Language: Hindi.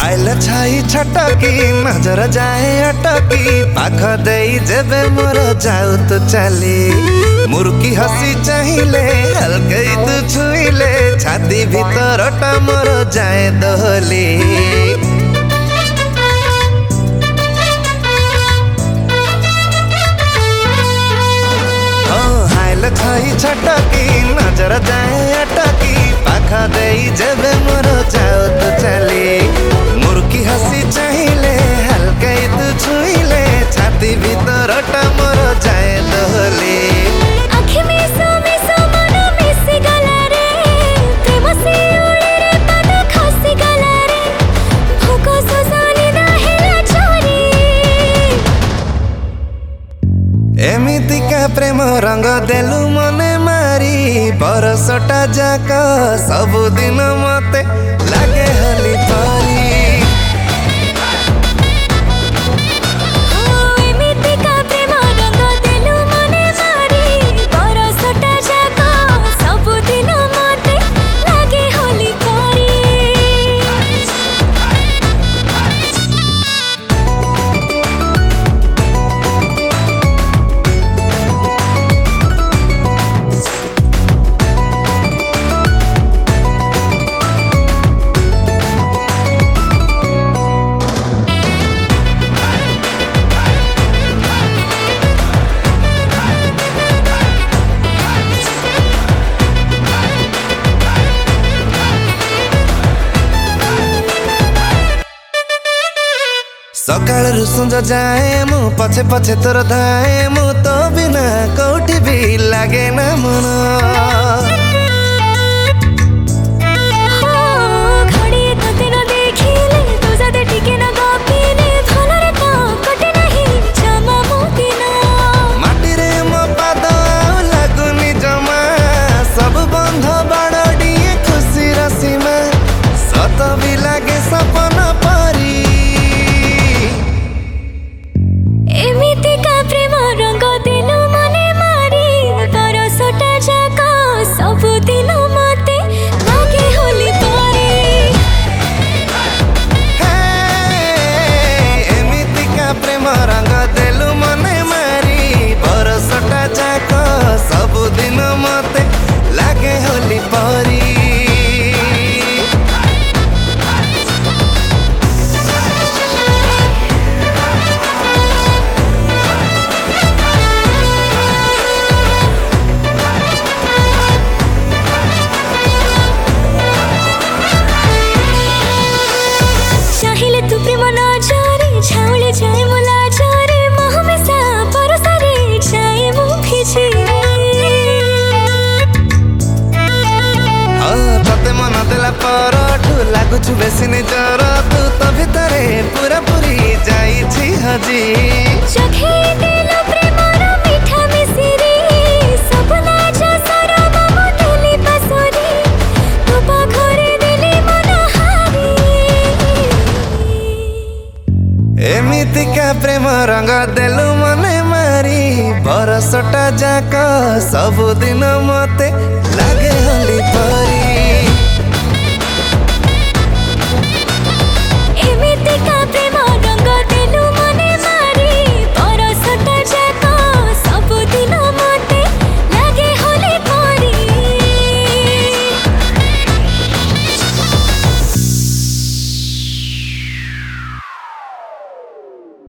आइल छाई छटकी नजर जाए अटकी पाख दे जेबे मोर जाऊ तो चली मुर्की हसी चाहिए हल्के तू छुईले छाती भीतर टा मोर जाए दोहली आइल छाई छटकी नजर जाए अटकी पाख दे जेबे मोर जाऊ तो चली मुर्की हसी चाहिए हल्के तू छुईले छाती भीतर टा मोर जाए दोहली एमितिका प्रेम रंग देलु मने मारी बरसटा जाक सबुदिन मते लागे हली परी सकाळु सुंज जाए मु पछे पछे तोर धाए मु तो बिना कोठी भी लागे ना मन माटिरे मो पाद लागुनी जमा सब बंध बाड़िए खुशी रसीमा सत भी लागे सपना परी एमितिका प्रेम रंग देलु मने मारी बरसटा जाक सबुदिन मते लागे होली परी एमितिका प्रेम रंग देलु मने मारी बरसटा जाक सबुदिन मते लागे होली परी जाए मुला जारे मोह में सा परसारे जाए मुँह भीजे तते मन देला परठू लागुछु बेसी निजर तू तो भितरे पूरा पूरी जाइछि हजी चखे देला प्रेमर मीठा मिसिरी सपना जा सारा बाबू देली पासरी तू पाखरे देली मन हारी एमितिका प्रेम रंग देलु मने मारी बरसटा जाक सबुदिन मते